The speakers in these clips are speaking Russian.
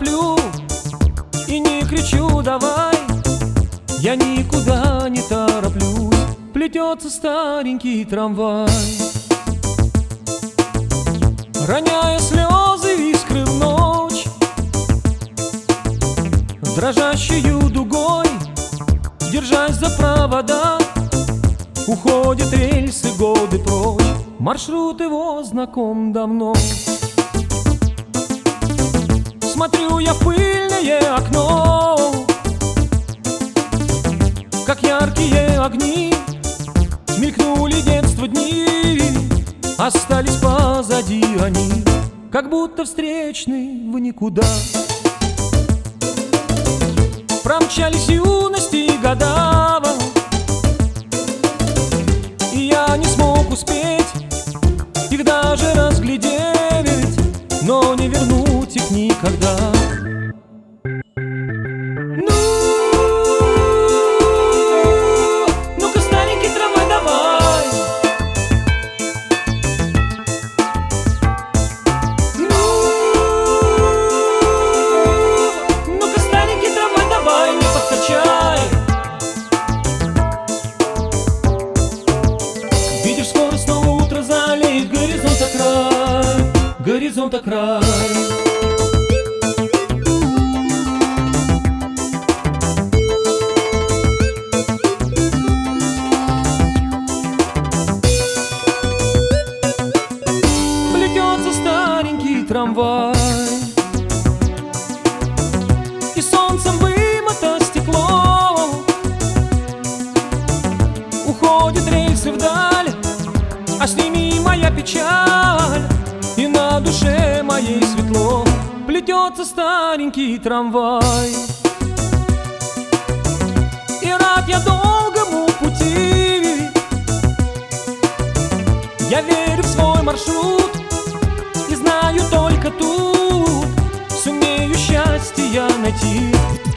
тороплю и не кричу «давай», я никуда не тороплюсь, плетется старенький трамвай. Роняя слезы, искры в ночь, дрожащую дугой, держась за провода, уходят рельсы, годы прочь, маршрут его знаком давно. Смотрю я в пыльное окно, как яркие огни, мелькнули детство дни, остались позади они, как будто встречны в никуда. Промчались юности и года, и я не смог успеть их даже разглядеть, но не вернуть их никогда. Ну-ка, старенький трамвай, давай. Ну-ка, старенький трамвай, давай, не подкачай. Видишь, скоро снова утро залеет горизонта край, горизонта край. Плетется старенький трамвай, и солнцем вымыто стекло, уходят рельсы вдаль, а с ними моя печаль, и на душе моей светло. Плетется старенький трамвай, и рад я долгому пути, я верю в свой маршрут и знаю, только тут сумею счастье я найти.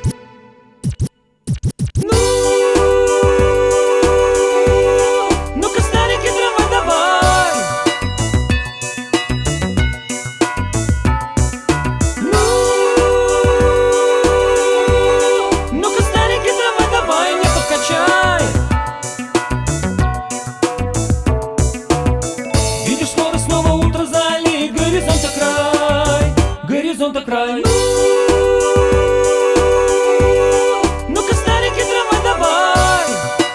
Ну-ка, старенький трамвай, давай. Ну-ка, старенький трамвай, давай, не подкачай. Видишь, скоро снова утро залит горизонта край, горизонта край. Ну-ка, старенький трамвай, давай.